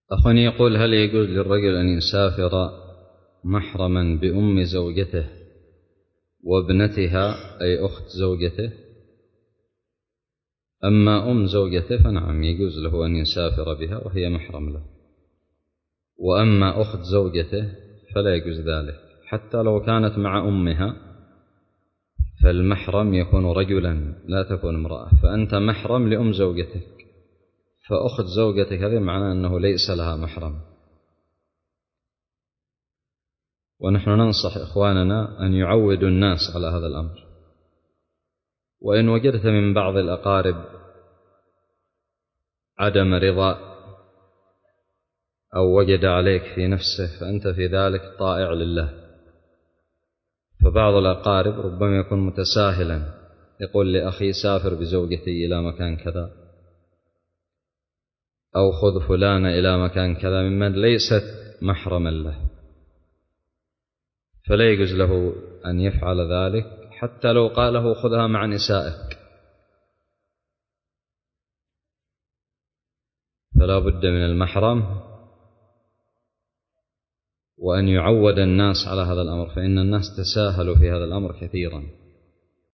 أخواني يقول: هل يجوز للرجل أن يسافر محرما بأم زوجته وابنتها أي أخت زوجته؟ أما أم زوجته فنعم يجوز له أن يسافر بها وهي محرم له، وأما أخت زوجته فلا يجوز ذلك، حتى لو كانت مع أمها فالمحرم يكون رجلا لا تكون امرأة، فأنت محرم لأم زوجتك، فأخت زوجتك هذه معناه أنه ليس لها محرم. ونحن ننصح إخواننا أن يعودوا الناس على هذا الأمر. وإن وجدت من بعض الأقارب عدم رضا أو وجد عليك في نفسه فأنت في ذلك طائع لله. فبعض الأقارب ربما يكون متساهلا، يقول لأخي سافر بزوجتي إلى مكان كذا، أو خذ فلان إلى مكان كذا ممن ليست محرما له، فلا يجوز له أن يفعل ذلك حتى لو قاله خذها مع نسائك. فلا بد من المحرم، وأن يعود الناس على هذا الأمر، فإن الناس تساهلوا في هذا الأمر كثيرا.